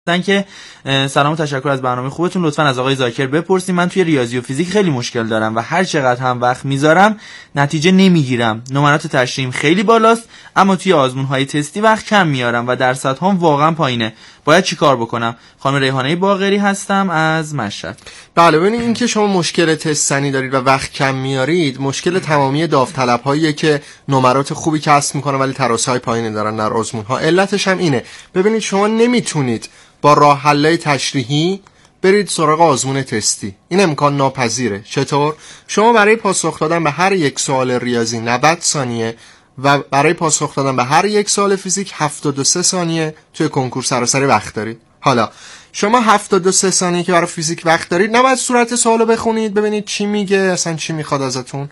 که سلام و تشکر از برنامه خوبتون. لطفاً از آقای زاکر بپرسید. من توی ریاضی و فیزیک خیلی مشکل دارم و هر چقدر هم وقت میذارم نتیجه نمیگیرم. نمرات تشریحیم خیلی بالاست اما توی آزمون‌های تستی وقت کم میارم و درصدهام واقعا پایینه. باید چیکار بکنم؟ خانم ریحانه باقری هستم از مشهد. بله، ببینید این که شما مشکل تست سنی دارید و وقت کم میارید مشکل تمامی داوطلب‌هاییه که نمرات خوبی کسب میکنن ولی تراسهای پایینی دارن در آزمون‌ها. علتش هم اینه. ببینید شما نمیتونید با راه حل‌های تشریحی برید سراغ آزمون تستی. این امکان ناپذیره. چطور؟ شما برای پاسخ دادن به هر یک سوال ریاضی 90 ثانیه و برای پاسخ دادن به هر یک سوال فیزیک 73 ثانیه توی کنکور سراسری وقت دارید. حالا شما 73 ثانیه که برای فیزیک وقت دارید نباید صورت سوالو بخونید ببینید چی میگه، اصلا چی میخواد ازتون.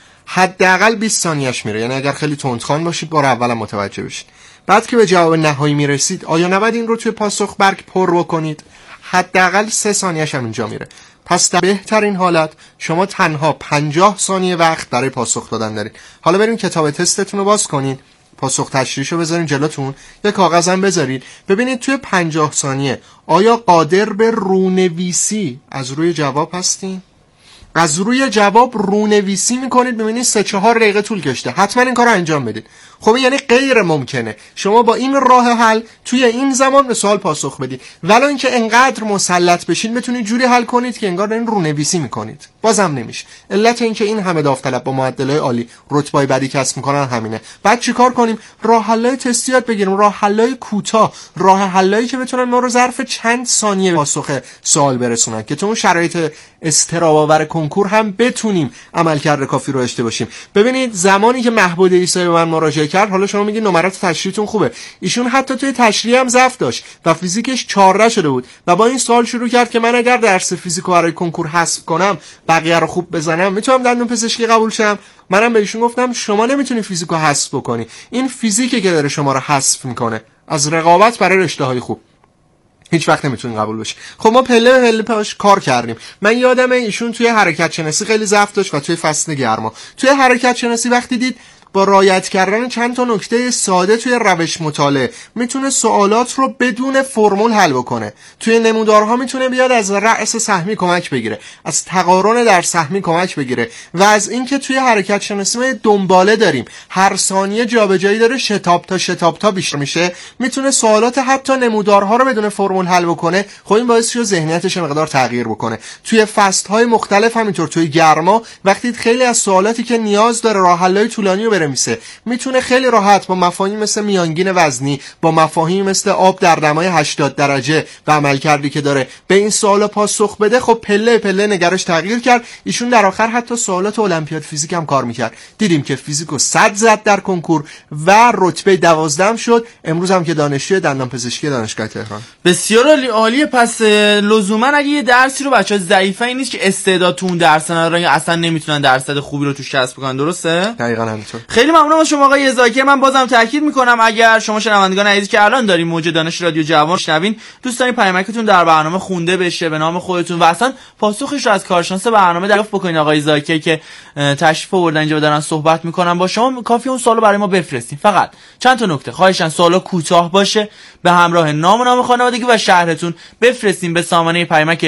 حداقل 20 ثانیه‌اش میره. یعنی اگر خیلی تندخوان باشید بار اولم متوجه بشید. بعد که به جواب نهایی میرسید آیا نباید این رو توی پاسخ برگ پر بکنید؟ حداقل 3 ثانیه‌اش هم اینجا میره. پس در بهترین حالت شما تنها 50 ثانیه وقت برای پاسخ دادن دارید. حالا بریم کتاب تستتون رو باز کنید، پاسخ تشریحشو بذارین جلوتون، یک کاغذ هم بذارید. ببینید توی 50 ثانیه آیا قادر به رونویسی از روی جواب هستین؟ از روی جواب رونویسی میکنید، ببینید 3-4 دقیقه طول کشته. حتما این کار رو انجام بدید. خب یعنی غیر ممکنه شما با این راه حل توی این زمان به سوال پاسخ بدید، ولی اینکه انقدر مسلط بشید بتونید جوری حل کنید که انگار دارین رونویسی میکنید. بازم نمیشه. علت این که این همه داوطلب با معدل‌های عالی رتبه‌ای بدی کسب میکنن همینه. بعد چیکار کنیم؟ راه حل‌های تستی یاد بگیریم، راه حل‌های کوتاه، راه حل‌هایی که بتونن ما رو ظرف چند ثانیه پاسخ سوال برسونن که تو اون شرایط استراب‌آور کنکور هم بتونیم عملکرد کافی رو داشته باشیم. ببینید زمانی که محبود عیسی به من مراجعه کرد، حالا شما میگید نمرات تشریحتون خوبه، ایشون حتی توی تشریح هم ضعف داشت و فیزیکش 14 شده بود و با این سوال شروع کرد که من اگر درس فیزیکو برای کنکور حذف کنم بقیه رو خوب بزنم میتونم دندون پزشکی قبول شم. منم به ایشون گفتم شما نمیتونی فیزیکو حذف بکنی، این فیزیکه که داره شما رو حذف میکنه از رقابت برای رشته‌های خوب. هیچ وقت نمیتونین قبول بشی. خب ما پله به پله پاش کار کردیم. من یادمه ایشون توی حرکت شناسی خیلی ضعف داشت و توی فصل گرما توی حرکت شناسی وقتی دید با رعایت کردن چند تا نکته ساده توی روش مطالعه میتونه سوالات رو بدون فرمول حل بکنه. توی نمودارها میتونه بیاد از رأس سهمی کمک بگیره، از تقارن در سهمی کمک بگیره و از اینکه توی حرکت شناسی ما دنباله داریم، هر ثانیه جابجایی داره، شتاب تا بیشتر میشه، میتونه سوالات حتی نمودارها رو بدون فرمول حل بکنه. خب این باعث شد ذهنیتش مقدار تغییر بکنه. توی فصل‌های مختلف همینطور توی گرما وقتی خیلی از سوالاتی که نیاز داره راه حل‌های طولانی رو میتونه خیلی راحت با مفاهیم مثل میانگین وزنی، با مفاهیم مثل آب در دمای 80 درجه و عملکردی که داره به این سوالا پاسخ بده. خب پله پله نگرش تغییر کرد. ایشون در آخر حتی سوالات المپیاد فیزیک هم کار میکرد. دیدیم که فیزیکو 100 زد در کنکور و رتبه 12 شد. امروز هم که دانشجوی دندانپزشکی دانشگاه تهران. بسیار عالیه. پس لزوما اگه یه درسی رو بچه‌ها ضعیفه این نیست که استعداد تو اون درس ندارن یا اصلا نمیتونن درصد خوبی رو توش کسب کنن. درسته؟ دقیقاً همینطور. خیلی ممنونم از شما آقای زاکر. من بازم تاکید میکنم اگر شما شنوندگان عزیزی که الان دارین موج دانش رادیو جوان شنوین دوست دارین پیامکتون در برنامه خونده بشه به نام خودتون و اصلا پاسخش رو از کارشناس برنامه دریافت بکنین آقای زاکر که تشریف آوردن اینجا دارن صحبت میکنن با شما، کافی اون سوالو برای ما بفرستین. فقط چند تا نکته خواهشاً سوالا کوتاه باشه، به همراه نام خانوادگی و شهرتون بفرستین به سامانه پیامک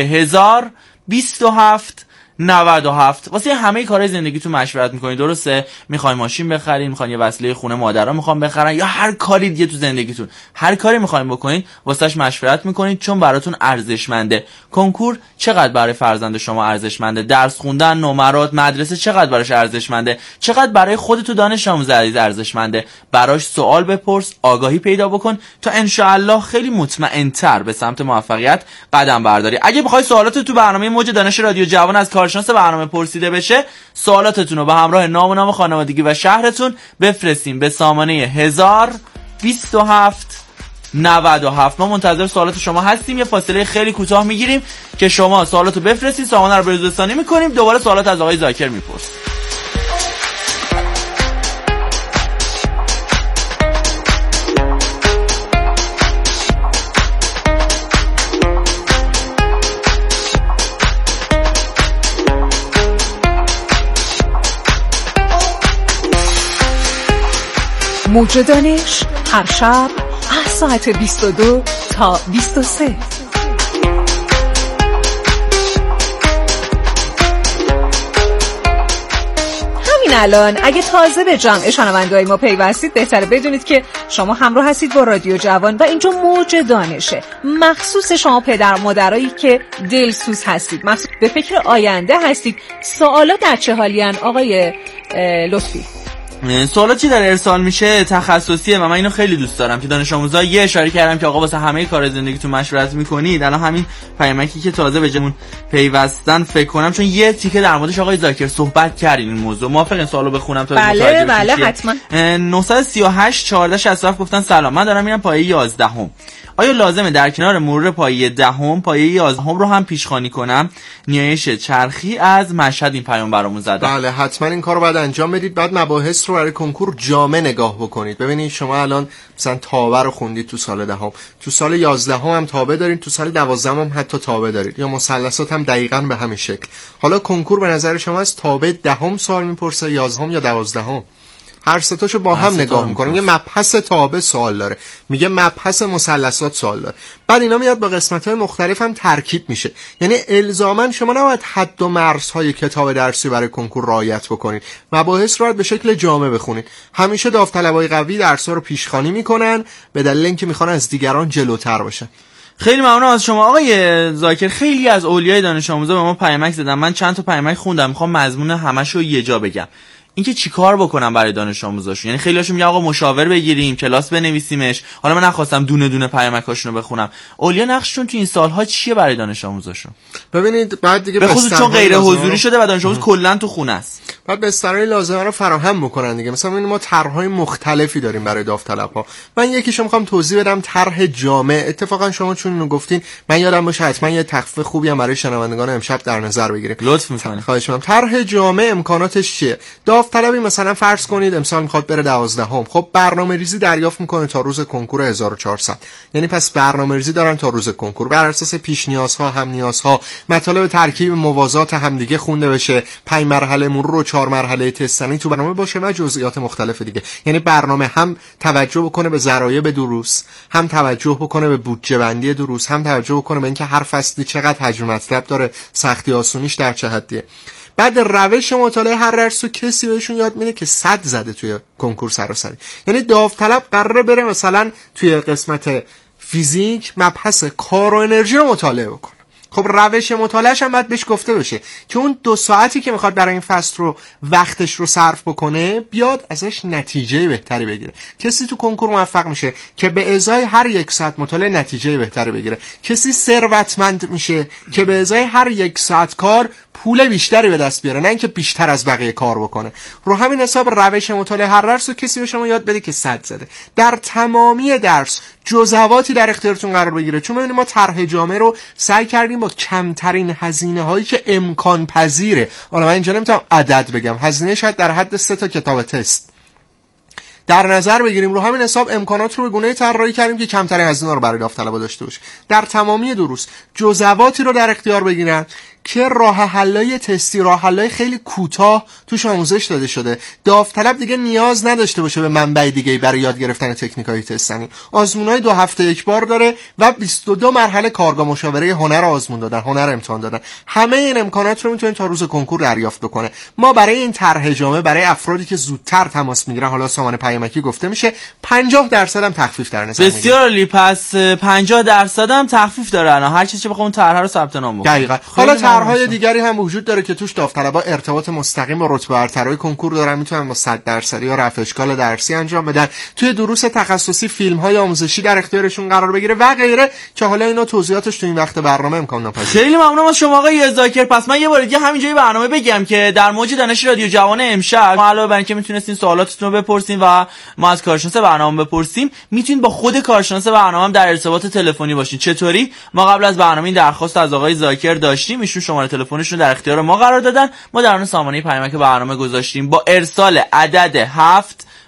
1027 97. واسه همه کارهای زندگیتون مشورت میکنید. درسته؟ میخواین ماشین بخرید، میخواین یه وسیله خونه مادرها میخوان بخرن یا هر کاری دیگه تو زندگیتون، هر کاری میخواین بکنید واسش مشورت میکنید چون براتون ارزشمنده. کنکور چقدر برای فرزند شما ارزشمنده، درس خوندن، نمرات، مدرسه چقدر براش ارزشمنده، چقدر برای خودت تو دانش آموز عزیز ارزشمنده. براش سوال بپرس، آگاهی پیدا بکن تا ان شاء الله خیلی مطمئن‌تر به سمت موفقیت قدم برداری. اگه بخوای سوالات تو برنامه موج دانش رادیو جوان از کارشناس برنامه پرسیده بشه، سوالاتتون رو به همراه نام خانوادگی و شهرتون بفرستین به سامانه 1027 97. ما منتظر سوالات شما هستیم. یه فاصله خیلی کوتاه میگیریم که شما سوالاتو بفرستین، سامانه رو بروزرسانی میکنیم، دوباره سوالات از آقای زاکر میپرسیم. موج دانش هر شب از ساعت 22 تا 23. الان اگه تازه به جمع شنونده‌های ما پیوستید، بهتره بدونید که شما همراه هستید با رادیو جوان و اینجا موج دانشه، مخصوص شما پدر مادرایی که دلسوز هستید، مخصوص به فکر آینده هستید. سوالا در چه حالین آقای لطفی؟ سوالاتی در ارسال میشه تخصصیه و من اینو خیلی دوست دارم که دانش آموزا یه اشاره کردم که آقا واسه همه کار زندگیتون مشورت میکنید. الان همین پیامکی که تازه به جمون پیوستن فکر کنم چون یه تیکه در موردش آقای زاکر صحبت کردین این موضوع. موافقین سوالو بخونم تا بله بله حتما. 938 14 67 گفتن سلام، من دارم میرم پایه 11 هم. آیا لازمه در کنار مرور پایه 10 پایه 11 رو هم پیشخوانی کنم؟ نیایش چرخی از مشهد این پیام برامون زده. بله حتما این کارو باید انجام بدید. بعد مباحث رو برای کنکور جامع نگاه بکنید. ببینید شما الان مثلا تابع رو خوندید تو سال 10 تو سال 11 هم تابع دارید، تو سال 12 هم حتی تابع دارید، یا مثلثات هم دقیقاً به همین شکل. حالا کنکور به نظر شما از تابع 10 سوال میپرسه، 11 یا 12؟ هر سه تاشو با هم نگاه میکنه. یه مبحث تابع سوال داره، میگه مبحث مثلثات سوال داره. بعد اینا میاد با قسمت‌های مختلف هم ترکیب میشه. یعنی الزاما شما نباید حد و مرزهای کتاب درسی برای کنکور رعایت بکنید. مباحث رو به شکل جامع بخونید. همیشه داوطلبای قوی درس‌ها رو پیشخوانی میکنن به دلیل اینکه میخوان از دیگران جلوتر باشن. خیلی ممنون از شما آقای زاکر. خیلی از اولیای دانش آموزا به ما پیامک زدن. من چند تا پیامک خوندم، میخوام مضمون همشو یه جا بگم. اینکه چیکار بکنم برای دانش آموزاشون. یعنی خیلیاشون میگن آقا مشاور بگیریم، کلاس بنویسیمش. حالا من نخواستم دونه دونه پیامکاشون رو بخونم. اولیا نقششون تو این سالها چیه برای دانش آموزاشون؟ ببینید بعد دیگه به خصوص چون غیر حضوری شده و دانش آموز کلا تو خونه است، بعد بسترهای لازمه رو فراهم بکنن دیگه. مثلا ما طرح‌های مختلفی داریم برای داوطلب‌ها. من یکیشو می‌خوام توضیح بدم، طرح جامع. اتفاقا شما چون اینو گفتین من یادم باشه حتما یه تخفیف خوبی هم برای شنوندگان امشب در نظر بگیریم. لطف می‌کنید. خواهش می‌کنم. طرح جامع امکاناتش چیه؟ داوطلبی مثلا فرض کنید امسال می‌خواد بره 12 خب برنامه‌ریزی دریافت می‌کنه تا روز کنکور 1400. یعنی پس برنامه‌ریزی دارن تا روز کنکور، بر اساس پیش نیازها، هم نیازها، مطالب ترکیب موازات همدیگه خونده بشه، 5 مرحله مرور و 4 مرحله تستنی تو برنامه باشه و جزئیات مختلف دیگه. یعنی برنامه هم توجه بکنه به ذرایع دروس، هم توجه بکنه به بودجه بندی دروس، هم توجه بکنه به اینکه هر فصلی چقدر حجم مطلب داره، سختی آسونیش در چه حدیه. بعد روش مطالعه هر درس رو کسی بهشون یاد میده که 100 زده توی کنکور سراسری. یعنی داوطلب قراره بره مثلا توی قسمت فیزیک مبحث کار و انرژی رو مطالعه بکنه. خب روش مطالعهش هم باید بهش گفته بشه که اون 2 ساعتی که میخواد برای این فصل رو وقتش رو صرف بکنه بیاد ازش نتیجه بهتری بگیره. کسی تو کنکور موفق میشه که به ازای هر 1 ساعت مطالعه نتیجه بهتری بگیره. کسی ثروتمند میشه که به ازای هر 1 ساعت کار پول بیشتری به دست بیاره، نه اینکه بیشتر از بقیه کار بکنه. رو همین حساب روش مطالعه هر درس رو کسی به شما یاد بده که 100 زده. در تمامی درس جزواتی در اختیارتون قرار بگیره. چون ببینید ما طرح جامع رو سعی کردیم با کمترین هزینه هایی که امکان پذیره. حالا من اینجا نمیتونم عدد بگم، هزینه شاید در حد 3 تا کتاب تست در نظر بگیریم. رو همین حساب امکانات رو به گونه‌ای طراحی کردیم که کمترین هزینه رو برای داوطلبا داشته باشه. در تمامی دروس جزواتی رو در اختیار بگیرن که راه حلای تستی، راه حلای خیلی کوتاه توش آموزش داده شده. داوطلب دیگه نیاز نداشته باشه به منبع دیگه برای یاد گرفتن تکنیک‌های تستنی. آزمونای 2 هفته یک بار داره و 22 مرحله کارگاه مشاوره هنر آزمون دادن، هنر امتحان دادن. همه این امکانات رو میتونید تا روز کنکور دریافت بکنه. ما برای این طرح جامع برای افرادی که زودتر تماس میگیرن، حالا سامان پیامکی گفته میشه 50% هم تخفیف در نظر میگیره. بسیار عالی. پس 50% هم تخفیف داره الان هر کسی بخواد اون طرح رو ثبت نام بکنه. دقیقاً. حالا طرح‌های دیگری هم وجود داره که توش داوطلبا ارتباط مستقیم با رتبه برترهای کنکور دارن، میتونن با 100% یا رفع اشکال درسی انجام بدن. توی دروس تخصصی فیلم‌های آموزشی در اختیارشون قرار بگیره و غیره که حالا اینا توضیحاتش تو این وقت برنامه امکان ناپذیره. خیلی ممنونم از شما آقای زاکر. پس من یه بار دیگه همینجای برنامه بگم که در موج دانش رادیو جوان امشب ما علاوه بر اینکه میتونستین سوالاتتون رو بپرسین و ما از کارشناس برنامه بپرسیم، میتونین با خود کارشناس برنامه هم در ارتباط تلفنی باشین. چطوری؟ ما قبل از برنامه این درخواست از آقای زاکر داشتیم، ایشون شماره تلفنشون در اختیار ما قرار دادن. ما در اون سامانه پیامک برنامه گذاشتیم با ارسال عدد 7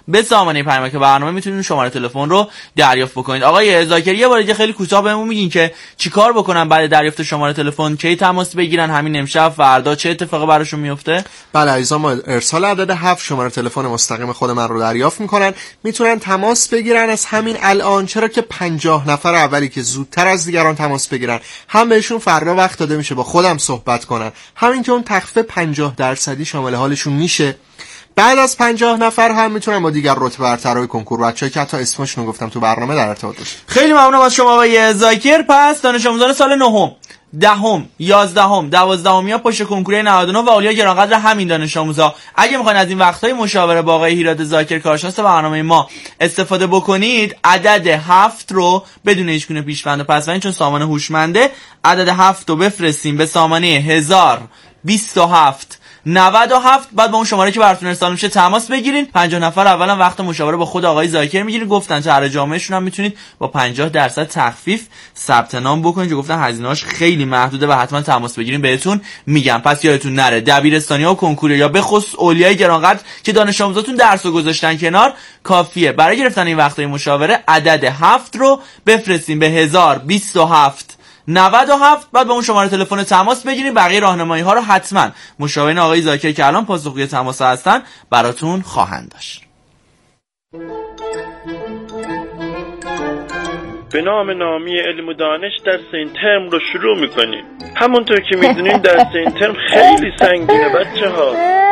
به سامانه پیامک برنامه میتونید شماره تلفن رو دریافت بکنید. آقای ذاکر یه بار دیگه خیلی کوتاه بهمون میگین که چیکار بکنن بعد دریافت شماره تلفن، کی تماس بگیرن، همین امشب، فردا چه اتفاقی براشون میفته؟ بله عزیزان، ما ارسال عدد 7 شماره تلفن مستقیم خود من رو دریافت میکنن، میتونن تماس بگیرن از همین الان، چرا که 50 نفر اولی که زودتر از دیگران تماس بگیرن هم بهشون فردا وقت داده میشه با خودم صحبت کنن، همین که اون تخفیف 50% شامل حالشون میشه. بعد از 50 نفر هم میتونن با دیگر رتبه برترهای کنکور بچه‌ای که حتی اسمشون رو گفتم تو برنامه در ارتباط باشن. خیلی ممنونم از شما آقای ذاکر. پس دانش آموزان سال 9م، 10م، 11م، 12م یا پشت کنکور 99 و اولیا گرانقدر همین دانش آموزا، اگه میخواین از این وقت‌های مشاوره با آقای هیراد ذاکر کارشناس برنامه ما استفاده بکنید، عدد 7 رو بدون هیچگونه پیش‌بند و پس‌بندی، چون سامانه هوشمنده، عدد 7 رو بفرستیم به سامانه 1027 97. بعد با اون شماره که براتون ارسال میشه تماس بگیرین. 50 نفر اولا وقت مشاوره با خود آقای ذاکر میگیرین. گفتن طرح جامعهشون هم میتونید با 50% تخفیف ثبت نام بکنید که گفتن هزینه‌اش خیلی محدوده و حتما تماس بگیرین بهتون میگم. پس یادتون نره دبیرستانی‌ها و کنکور یا به خصوص اولیای گرانقدر که دانش آموزاتون درسو گذاشتن کنار، کافیه برای گرفتن این وقتای مشاوره عدد 7 رو بفرستین به 1027 97. بعد با اون شماره تلفن تماس بگیرید. بقیه راهنمایی ها رو حتما مشاورین آقای ذاکر که الان پاسخگوی تماس هستن براتون خواهند داشت. به نام نامی علم و دانش درس این ترم رو شروع میکنیم. همونطور که میدونین درس این ترم خیلی سنگینه بچه‌ها.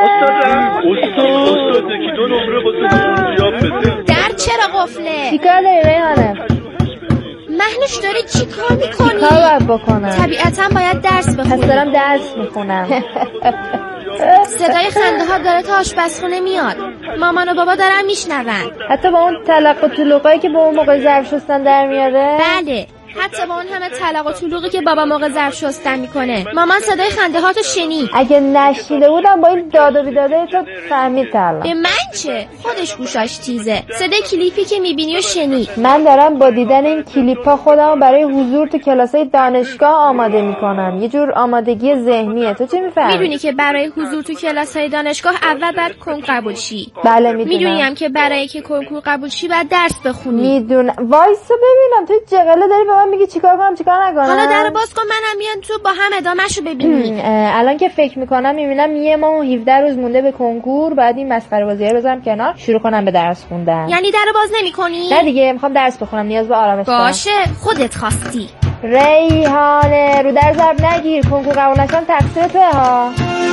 استاد که 2 نمره واسه یاد بده. در چرا قفله؟ چیکار داری ریحانه؟ مهنوش داری چی کار میکنی؟ کار باید بکنم. طبیعتا باید درس بخونی. پس دارم درس میخونم. صدای خنده ها داره تا آشپزخونه میاد. مامان و بابا دارن میشنون. حتی با اون تلق و طلوقایی که با اون موقع ظرف شستن در میاره؟ بله، حتی با اون همه تلق و طلوقی که بابا موقع ظرف شستن میکنه. مامان صدای خنده ها تو شنید. اگه نشنیده بودم با این داد و بیداده تو فهمید الان. به من چه؟ خودش گوشاش تیزه. صدای کلیپی که میبینی و شنید. من دارم با دیدن این کلیپا خودم برای حضور تو کلاسای دانشگاه آماده میکنم. یه جور آمادگی ذهنیه. تو چه میفهمی؟ میدونی که برای حضور تو کلاسای دانشگاه اول باید کنکور قبول شی. بله میدونم. میدونی هم که برای که کنکور قبول شی باید درس بخونی. میدونم. وایسا ببینم تو جغله داری به من میگی چیکار کنم چیکار نکنم. حالا در باز کن منم بیان تو با هم ادامهشو ببینیم. الان که فکر میکنم میبینم 1 ماه و 17 روز مونده به کنکور، بعد این مسخره بازی‌ها رو بذارم کنار، شروع کنم به درس خوندن. یعنی در باز نمی‌کنی؟ نه دیگه، میخوام درس بخونم، نیاز به آرامش دارم. باشه، خودت خواستی. ریحانه رو در ضرب نگیر، کنکور قبول نشدن تقصیر توئه ها.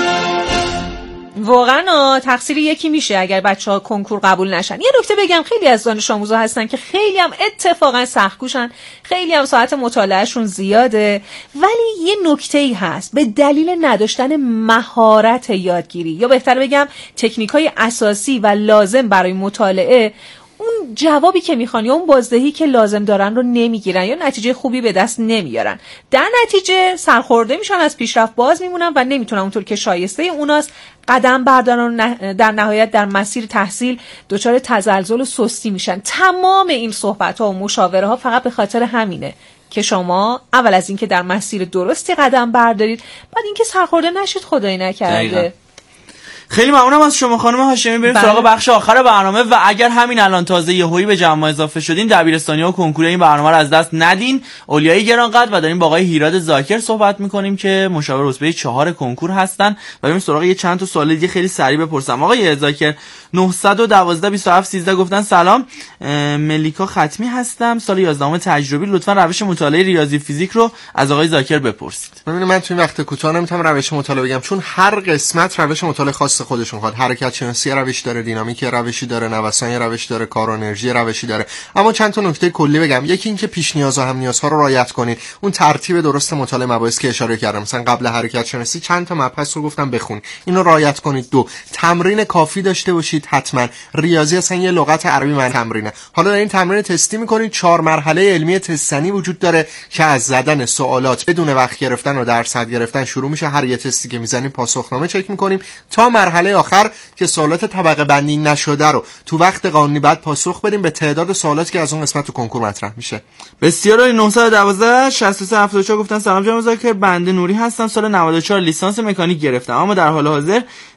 واقعا تقصیر یکی میشه اگر بچه‌ها کنکور قبول نشن. یه نکته بگم، خیلی از دانش آموزا هستن که خیلی هم اتفاقا سخت‌کوشن، خیلی هم ساعت مطالعهشون زیاده، ولی یه نکته‌ای هست، به دلیل نداشتن مهارت یادگیری یا بهتر بگم تکنیک‌های اساسی و لازم برای مطالعه، اون جوابی که میخوان یا اون بازدهی که لازم دارن رو نمیگیرن یا نتیجه خوبی به دست نمیارن. در نتیجه سرخورده میشن، از پیشرفت باز میمونن و نمیتونن اونطور که شایسته اوناست قدم بردارن و در نهایت در مسیر تحصیل دچار تزلزل و سستی میشن. تمام این صحبت‌ها و مشاوره ها فقط به خاطر همینه که شما اول از اینکه در مسیر درستی قدم بردارید، بعد اینکه سرخورده نشید خدایی نکرده. خیلی ممنونم از شما خانم هاشمی. بریم سراغ بخش آخر برنامه و اگر همین الان تازه یهویی به جمع اضافه شدین، دبیرستانی‌ها و کنکور این برنامه رو از دست ندین. اولیای گرانقدر و داریم با آقای هیراد ذاکر صحبت می‌کنیم که مشاور رتبه 4 کنکور هستن و بریم سراغ یه چند تا سوال دیگه خیلی سریع بپرسم. آقای ذاکر 912 27 13 گفتن سلام، ملیکا ختمی هستم، سال 11ام تجربی، لطفا روش مطالعه ریاضی فیزیک رو از آقای ذاکر بپرسید. ببینید من تو این وقت کوتاه نمیتونم روش مطالعه بگم، چون هر قسمت روش مطالعه خاص خودشون خواهد. حرکت شناسی روشی داره، دینامیک روشی داره، نوسان روشی داره، کار و انرژی روشی داره. اما چند تا نکته کلی بگم. یکی این که پیش نیاز و هم نیازها رو رعایت کنید، اون ترتیب درست مطالعه مباحث که اشاره کردم، مثلا قبل حرکت شناسی چند تا مبحث رو گفتم بخون، اینو رعایت کنید. 2 تمرین کافی داشته باشید حتما. ریاضی اصلا یه لغت عربی من تمرینه. حالا در این تمرین تستی می‌کنید. 4 مرحله علمی تستنی وجود داره که از زدن سوالات بدون وقت گرفتن و درصد گرفتن شروع میشه. هر یه تستی که میزنیم پاسخنامه چک می‌کنیم تا مرحله آخر که سوالات طبقه بندی نشده رو تو وقت قانونی بعد پاسخ بدیم به تعداد سوالاتی که از اون قسمت تو کنکور مطرح میشه. بسیار. 912 63 74 گفتن سلام جناب ذاکر، بنده نوری هستم، سال 94 لیسانس مکانیک گرفتم، اما در حال حاضر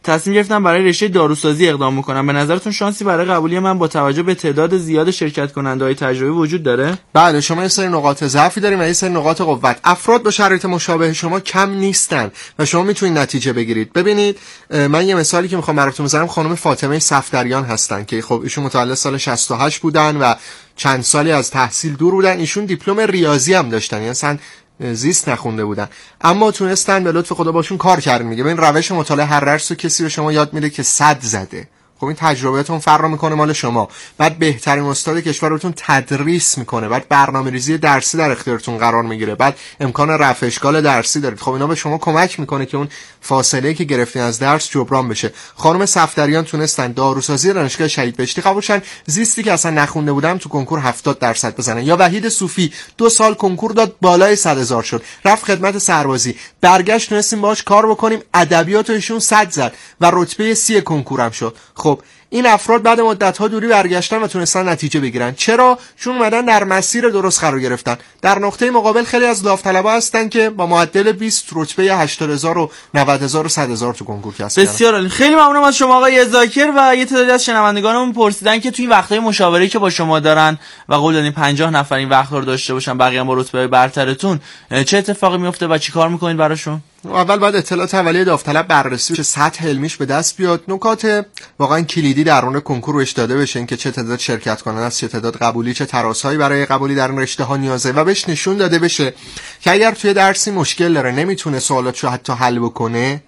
تصمیم گرفتم برای رشته داروسازی اقدام بکنم. به نظرتون شانسی برای قبولی من با توجه به تعداد زیاد شرکت کننده‌های تجربی وجود داره؟ بله، شما یه سری نقاط ضعفی داریم و یه سری نقاط قوت. افراد با شرایط مشابه شما کم نیستن و شما میتونید نتیجه بگیرید. ببینید من یه مثالی که میخوام براتون بزنم، خانم فاطمه صفدریان هستن که خب ایشون متولد سال 68 بودن و چند سالی از تحصیل دور بودن. ایشون دیپلم ریاضی هم داشتن، یعنی اصلا زیست نخونده بودن، اما تونستن به لطف خدا باشون کار کردن. میگه ببین روش مطالعه هر درس رو کسی به شما یاد میده که 100 زده. خب این تجربهتون فرق میکنه مال شما. بعد بهترین استاد کشور بهتون تدریس میکنه، بعد برنامه‌ریزی درسی در اختیارتون قرار میگیره، بعد امکان رفع اشکال درسی دارید. خب اینا به شما کمک میکنه که اون فاصله که گرفتین از درس جبران بشه. خانم صفدریان تونستن داروسازی دانشگاه شهید بهشتی قبول شدن، زیستی که اصلا نخونده بودم تو کنکور 70% بزنن. یا وحید صوفی 2 سال کنکور داد بالای 100,000 شد، رفت خدمت سربازی، برگشت تونستیم باهاش کار بکنیم، ادبیات ایشون 100 زد و رتبه 30 کنکورم شد. خب این افراد بعد مدت‌ها دوری برگشتن و تونستن نتیجه بگیرن. چرا؟ چون اومدن در مسیر درست قرار گرفتن. در نقطه مقابل خیلی از داوطلبا هستن که با معدل 20 رتبه 80,000 و 90,000 و 100,000 تو کنکور کسب کردن. بسیار عالی. خیلی ممنونم از شما آقای ذاکر. و یه تعدادی از شنوندگانمون پرسیدن که توی وقتای مشاوره‌ای که با شما دارن و قول دادین 50 نفر این وقت رو داشته باشن، بقیه هم با رتبه برترتون، چه اتفاقی میفته و چیکار میکنید براشون؟ اول باید اطلاعات اولیه داوطلب بررسی بشه، سطح علمیش به دست بیاد، نکات واقعا کلیدی در اون کنکور بهش داده بشه، این که چه تعداد شرکت کننده است، چه تعداد قبولی، چه تراسایی برای قبولی در این رشته ها نیازه و بهش نشون داده بشه که اگر توی درسی مشکل داره، نمیتونه سوالاتشو حتی حل بکنه،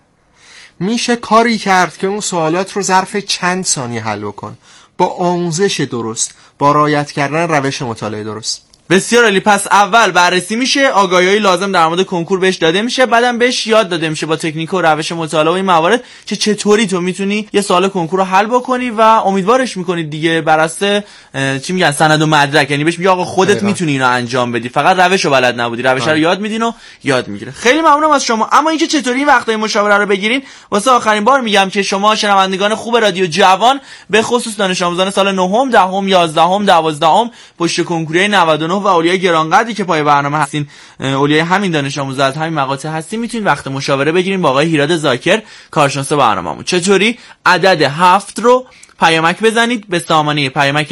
میشه کاری کرد که اون سوالات رو ظرف چند ثانیه حل بکنه با آموزش درست، با رعایت کردن روش مطالعه درست. بسیار عالی. پس اول بررسی میشه، آگاهی‌های لازم در مورد کنکور بهش داده میشه، بعدم بهش یاد داده میشه با تکنیک و روش مطالعه و این موارد که چطوری تو میتونی یه سوال کنکور رو حل بکنی و امیدوارش میکنی دیگه بر اساس چی میگن سند و مدرک، یعنی بهش میگه آقا خودت میتونی اینو انجام بدی، فقط روشو بلد نبودی، روش رو یاد میدین و یاد میگیره. خیلی ممنونم از شما. اما اینکه چطوری این وقتای مشاوره رو بگیرین، واسه آخرین بار میگم که شما شنوندگان خوب رادیو جوان، به خصوص دانش آموزان سال 9م، 10م، 11م، 12م، پشت کنکوری 99 و اولیای گرانقدری که پای برنامه هستین، اولیای همین دانش آموزا از همین مقاطع هستین، میتونید وقت مشاوره بگیرین با آقای هیراد ذاکر، کارشناس برنامه‌مون. چطوری؟ عدد 7 رو پیامک بزنید به سامانه پیامک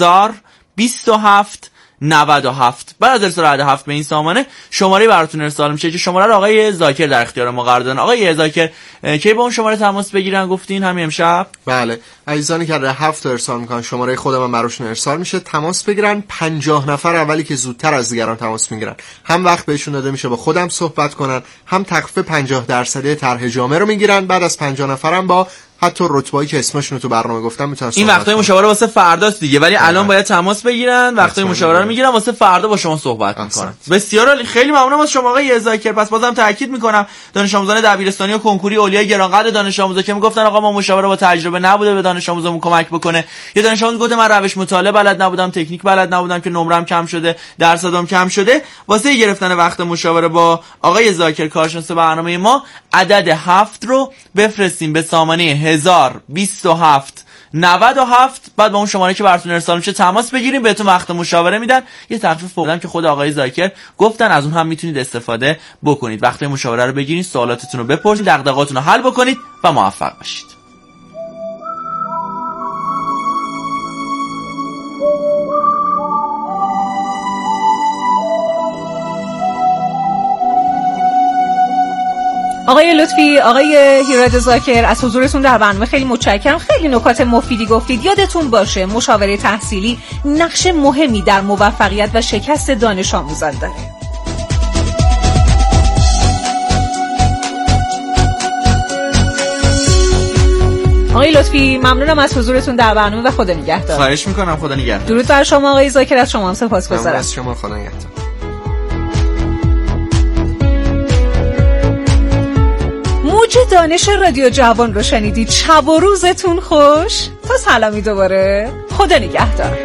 1027 97. بعد از ارسال عدد 7 به این سامانه شماره براتون ارسال میشه که شماره رو آقای ذاکر در اختیار ما قرار دادن. آقای ذاکر کی با اون شماره تماس بگیرن گفتین همین امشب؟ بله، عزیزانی که عدد 7 ارسال میکنن شماره خودم براشون ارسال میشه، تماس بگیرن. 50 نفر اولی که زودتر از دیگران تماس میگیرن هم وقت بهشون داده میشه با خودم صحبت کنن، هم تخفیف 50% طرح جامعه رو میگیرن. بعد از 50 نفرم با حتی رتبه‌ای که اسمشون رو تو برنامه گفتم میتونن. این وقتای مشاوره واسه فرداست دیگه، ولی الان باید تماس بگیرن، وقتای مشاوره رو میگیرن، واسه فردا با شما صحبت میکنن. بسیار عالی. خیلی ممنونم از شما آقای ذاکر. پس بازم تاکید میکنم دانش آموزان دبیرستانی و کنکوری اولیای گرانقدر دانش آموزا که میگفتن آقا ما مشاوره با تجربه نبوده به دانش آموزمون کمک بکنه، یه دانش آموز گفت من روش مطالعه بلد نبودم، تکنیک بلد نبودم که نمرم کم شده، درصدم کم شده، واسه گرفتن وقت مشاوره با آقای ذاکر کارشناس برنامه ما عدد 7 رو بفرستیم به سامانه 1027 97. بعد با اون شماره که براتون ارسال میشه تماس بگیریم، بهتون وقت مشاوره میدن. یه تخفیف فوق‌العاده که خود آقای ذاکر گفتن از اون هم میتونید استفاده بکنید. وقت مشاوره رو بگیرین، سوالاتتون رو بپرسید، دغدغه‌هاتون رو حل بکنید و موفق باشید. آقای لطفی، آقای هیراد ذاکر، از حضورتون در برنامه خیلی متشکرم. خیلی نکات مفیدی گفتید. یادتون باشه مشاوره تحصیلی نقش مهمی در موفقیت و شکست دانش آموزان داره. آقای لطفی ممنونم از حضورتون در برنامه و خدا نگهدار. خواهش میکنم، خدا نگهدار. درود بر شما آقای ذاکر، از شما هم سپاسگزارم. از شما، خدا نگهدار. موج دانش رادیو جوان رو شنیدید. شب و روزتون خوش. تا سلامی دوباره. خدا نگهدار.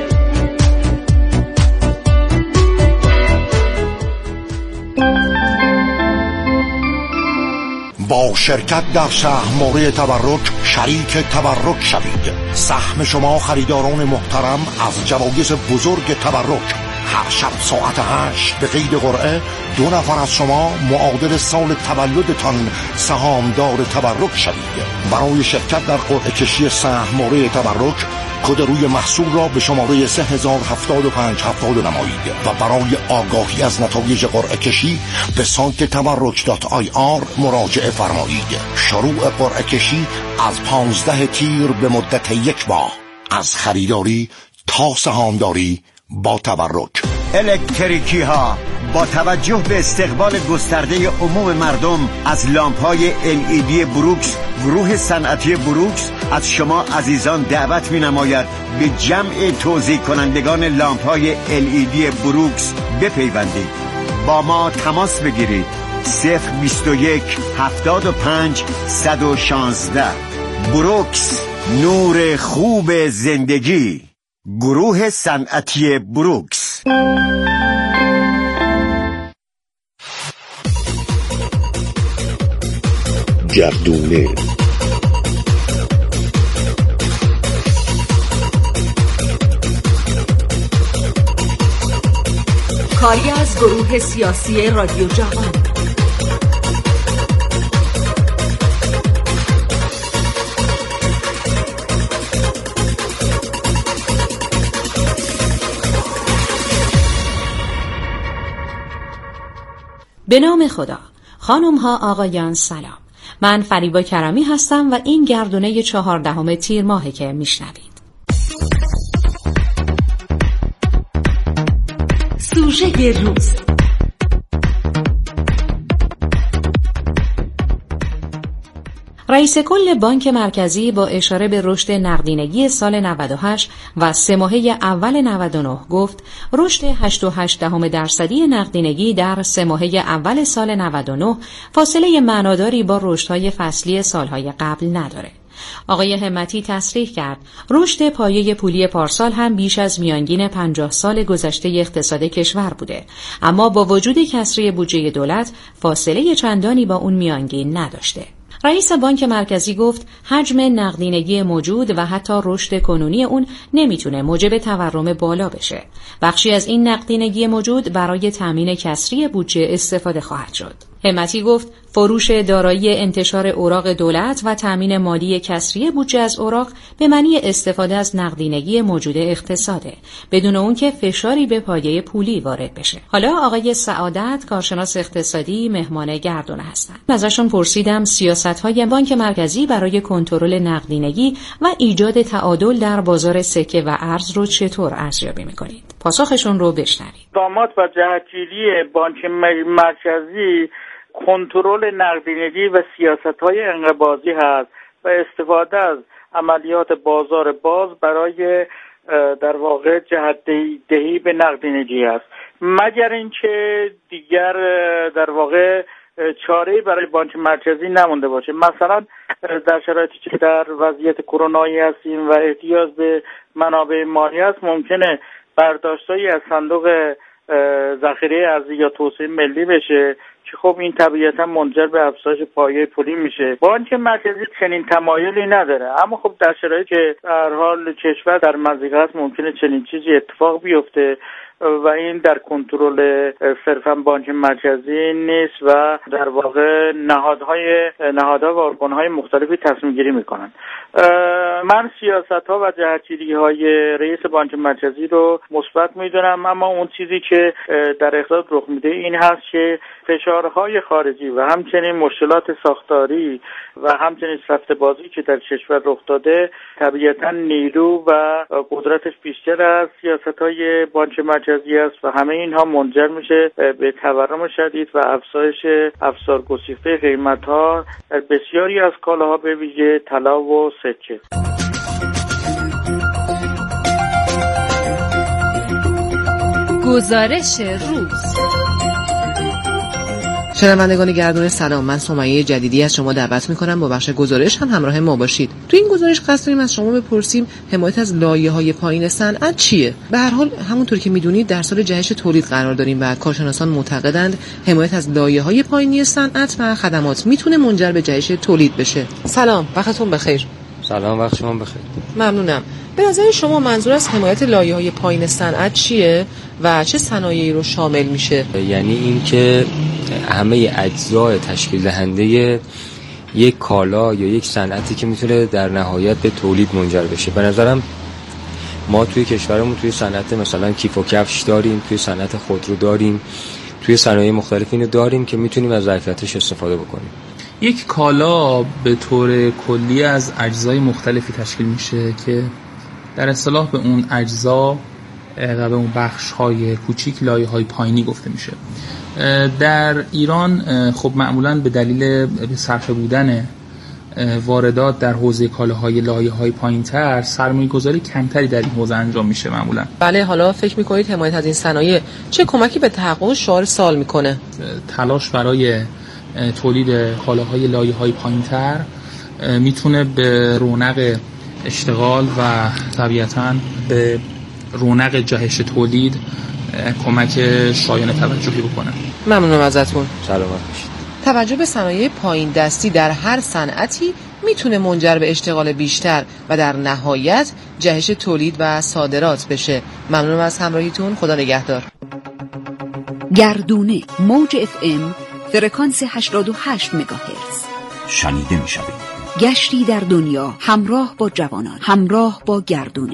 با شرکت در سهم‌موقع تبرک شریک تبرک شوید. سهم شما خریداران محترم از جوایز بزرگ تبرک هر شب ساعت 8 به قید قرعه 2 نفر از شما معادل سال تولدتان سهامدار تبرک شوید. برای شرکت در قرعه کشی سهم مورد تبرک کد روی محصول را به شماره 3075 نمایید و برای آگاهی از نتایج قرعه کشی به سایت tabarruk.ir مراجعه فرمایید. شروع قرعه کشی از 15 تیر به مدت 1 ماه، از خریداری تا سهامداری با تبرک. الکتریکی ها با توجه به استقبال گسترده عموم مردم از لامپ‌های LED بروکس، گروه صنعتی بروکس از شما عزیزان دعوت می‌نماید به جمع توزیع کنندگان لامپ‌های LED بروکس بپیوندید. با ما تماس بگیرید. 021 75 116. بروکس، نور خوب زندگی. گروه صنعتی بروکس. گردونه کاری از گروه سیاسی رادیو جوان. به نام خدا. خانم ها، آقایان، سلام. من فریبا کرمی هستم و این گردونه 14 تیر ماهه که میشنوید. سوژه روز. رئیس کل بانک مرکزی با اشاره به رشد نقدینگی سال 98 و 3 ماهه اول 99 گفت رشد 8.8% نقدینگی در 3 ماهه اول سال 99 فاصله معناداری با رشدهای فصلی سالهای قبل نداره. آقای همتی تصریح کرد رشد پایه پولی پارسال هم بیش از میانگین 50 سال گذشته اقتصاد کشور بوده، اما با وجود کسری بودجه دولت فاصله چندانی با اون میانگین نداشته. رئیس بانک مرکزی گفت حجم نقدینگی موجود و حتی رشد کنونی اون نمیتونه موجب تورم بالا بشه. بخشی از این نقدینگی موجود برای تامین کسری بودجه استفاده خواهد شد. همتی گفت فروش دارایی انتشار اوراق دولت و تامین مالی کسری بودجه از اوراق به معنی استفاده از نقدینگی موجود اقتصاده، بدون اون که فشاری به پایه پولی وارد بشه. حالا آقای سعادت، کارشناس اقتصادی، مهمان گردونه هستن. ازشون پرسیدم سیاست‌های بانک مرکزی برای کنترل نقدینگی و ایجاد تعادل در بازار سکه و ارز رو چطور ارزیابی می‌کنید؟ پاسخشون رو بشنوید. اقدامات و جهتگیری بانک مرکزی کنترل نقدینگی و سیاست‌های انقباضی هست و استفاده از عملیات بازار باز برای در واقع جهت‌دهی به نقدینگی است، مگر اینکه دیگر در واقع چاره‌ای برای بانک مرکزی نمونده باشه. مثلا در شرایطی که در وضعیت کرونایی هستیم و احتیاج به منابع مالی است، ممکنه برداشتایی از صندوق ذخیره ارزی یا توسعه ملی بشه که خب این طبیعتا منجر به افزایش پایه پولی میشه. بانک مرکزی چنین تمایلی نداره، اما خب در شرایطی که در حال کشور در مضیقه است ممکنه چنین چیزی اتفاق بیفته و این در کنترل صرفا بانک مرکزی نیست و در واقع نهادها و ارگان‌های مختلفی تصمیم گیری میکنن. من سیاست‌ها و جهت‌گیری‌های رئیس بانک مرکزی رو مثبت میدونم، اما اون چیزی که در اقتصاد رخ میده این هست که فشارهای خارجی و همچنین مشکلات ساختاری و همچنین سفته بازی که در کشور رخ داده طبیعتا نیرو و قدرتش بیشتر از سیاست‌های بانک مرکزی است و همه اینها منجر میشه به تورم شدید و افزایش افزار گسیخته قیمت‌ها در بسیاری از کالاها به ویژه طلا و سکه. گزارش روز. شنوندگان گردونه سلام، من سمیه جدیدی از شما دعوت میکنم با بخش گزارش هم همراه ما باشید. تو این گزارش قصد داریم از شما بپرسیم حمایت از لایه‌های پایین صنعت چیه؟ به هر حال همونطور که میدونید در سال جهش تولید قرار داریم و کارشناسان معتقدند حمایت از لایه‌های پایینی صنعت و خدمات میتونه منجر به جهش تولید بشه. سلام، وقتتون بخیر. سلام، وقت شما بخیر. ممنونم. به نظر شما منظور از حمایت لایه‌های پایین صنعت چیه و چه صنایعی رو شامل میشه؟ یعنی این که همه اجزای تشکیل دهنده یک کالا یا یک صنعتی که میتونه در نهایت به تولید منجر بشه. به نظرم ما توی کشورمون توی صنعت مثلا کیف و کفش داریم، توی صنعت خودرو داریم، توی صنایع مختلف اینو داریم که میتونیم از ظرفیتش استفاده بکنیم. یک کالا به طور کلی از اجزای مختلفی تشکیل میشه که در اصطلاح به اون اجزا و به اون بخش‌های کوچیک لایه‌های پایینی گفته میشه. در ایران خب معمولاً به دلیل به صرفه بودن واردات در حوزه کالاهای لایه‌های پایین‌تر سرمایه‌گذاری کمتری در این حوزه انجام میشه معمولاً. بله، حالا فکر می‌کنید حمایت از این صنایع چه کمکی به تحقق شعار سال می‌کنه؟ تلاش برای تولید کالاهای لایه‌های پایین‌تر میتونه به رونق اشتغال و طبیعتاً به رونق جهش تولید کمک شایان توجهی بکنه. ممنونم ازتون. سلامت باشید. توجه به صنایع پایین دستی در هر صنعتی میتونه منجر به اشتغال بیشتر و در نهایت جهش تولید و صادرات بشه. ممنونم از همراهیتون. خدا نگهدار. گردونه موج FM فرکانس 88 مگاهرتز شنیده می شود. گشتی در دنیا همراه با جوانان، همراه با گردونه.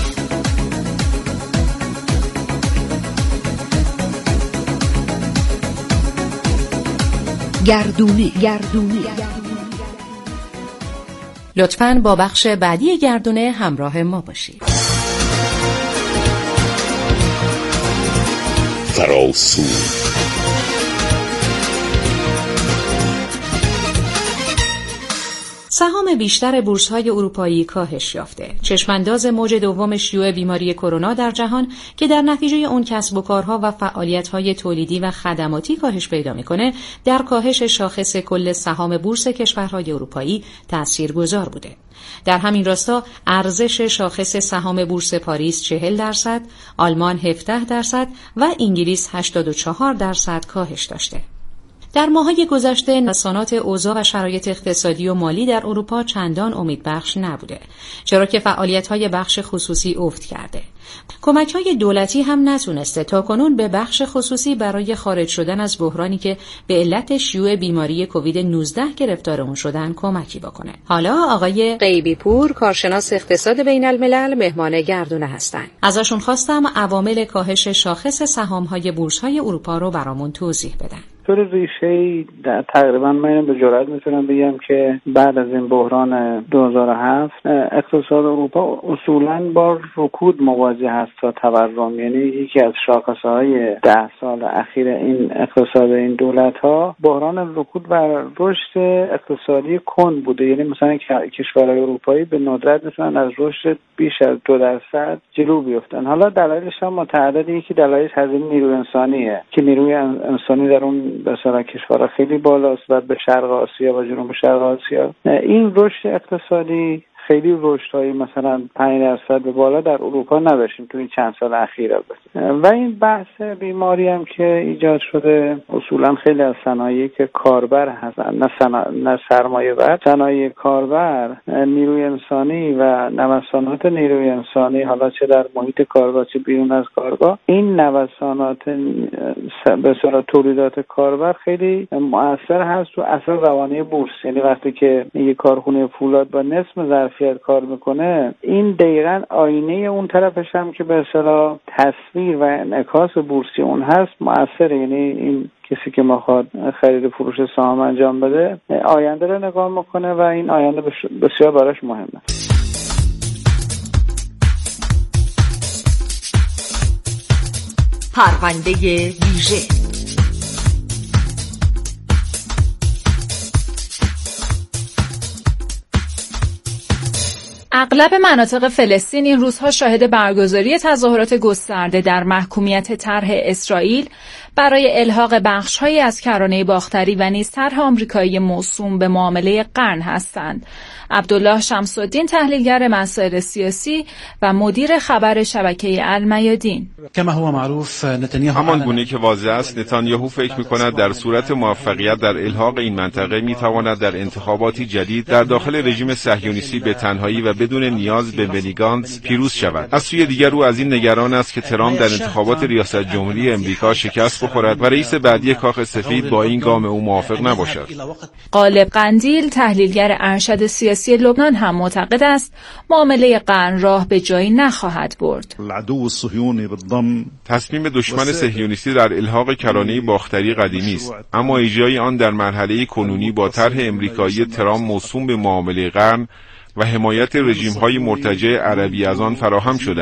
گردونه. لطفاً با بخش بعدی گردونه همراه ما باشید. فراسو سهام بیشتر بورس‌های اروپایی کاهش یافته. چشمانداز موج دوم شیوع بیماری کرونا در جهان که در نتیجه اون کسب و کارها و فعالیت‌های تولیدی و خدماتی کاهش پیدا می‌کنه، در کاهش شاخص کل سهام بورس کشورهای اروپایی تاثیرگذار بوده. در همین راستا ارزش شاخص سهام بورس پاریس 40%، آلمان 17% و انگلیس 84% کاهش داشته. در ماه‌های گذشته نوسانات اوضاع و شرایط اقتصادی و مالی در اروپا چندان امیدبخش نبوده، چرا که فعالیت‌های بخش خصوصی افت کرده. کمک‌های دولتی هم نتونسته تاکنون به بخش خصوصی برای خارج شدن از بحرانی که به علت شیوع بیماری کووید 19 گرفتار اون شدن کمکی بکنه. حالا آقای غیبی پور، کارشناس اقتصاد بین الملل، مهمان گردونه هستن. ازشون خواستم عوامل کاهش شاخص سهام‌های بورس‌های اروپا رو برامون توضیح بدن. طور ریشه‌ای تقریبا من به جرئت میتونم بگم که بعد از این بحران 2007 اقتصاد اروپا اصولاً با رکود مواجه هست تا تورم. یعنی یکی از شاخصه‌های 10 سال اخیر این اقتصاد این دولت‌ها بحران رکود و رشد اقتصادی کند بوده. یعنی مثلا کشورهای اروپایی به ندرت میتونن از رشد بیش از 2% جلو بیفتن. حالا دلایلش هم متعدده. یکی دلایلش هزینه نیروی انسانیه که نیروی انسانی در اون مثلا کشورها خیلی بالاست و به شرق آسیا و جنوب شرق آسیا این رشد اقتصادی خیلی رشدهای مثلا 5% به بالا در اروپا نداشتیم تو این چند سال اخیر البته. و این بحث بیماری هم که ایجاد شده اصولا خیلی از صنایعی که کاربر هستن، نه سرمایه بر، صنایع کاربر، نیروی انسانی و نوسانات نیروی انسانی، حالا چه در محیط کارگاه چه بیرون از کارگاه، این نوسانات به صورت تولیدات کاربر خیلی مؤثر هست تو اثر روانی بورس. یعنی وقتی که یک کارخونه فولاد با نصف ظرفیت کار میکنه، این دقیقاً آینه اون طرفش هم که به اصطلاح تصویر و انعکاس بورسی اون هست مؤثره. یعنی این کسی که میخواد خرید فروش سهام انجام بده آینده رو نگاه میکنه و این آینده بسیار براش مهمه. پرونده ویژه. اغلب مناطق فلسطین این روزها شاهد برگزاری تظاهرات گسترده در محکومیت طرح اسرائیل برای الحاق بخش‌هایی از کرانه باختری و نیز طرح آمریکایی موسوم به معامله قرن هستند. عبدالله شمس‌الدین، تحلیلگر مسائل سیاسی و مدیر خبر شبکه المیادین: همان گونه که واضح است، نتانیاهو فکر می‌کند در صورت موفقیت در الحاق این منطقه می‌تواند در انتخاباتی جدید در داخل رژیم صهیونیستی به تنهایی و بدون نیاز به بنی گانتز پیروز شود. از سوی دیگر او از این نگران است که ترامپ در انتخابات ریاست جمهوری امریکا شکست بخورد و رئیس بعدی کاخ سفید با این گام او موافق نباشد. غالب قندیل، تحلیلگر ارشد سیاسی لبنان، هم معتقد است معامله قرن راه به جایی نخواهد برد. تصمیم دشمن صهیونیستی در الحاق کرانه باختری قدیمی است، اما اجرای آن در مرحله کنونی با طرح امریکایی ترامپ موسوم به معامله قرن و حمایت رژیم‌های مرتجع عربی از آن فراهم شده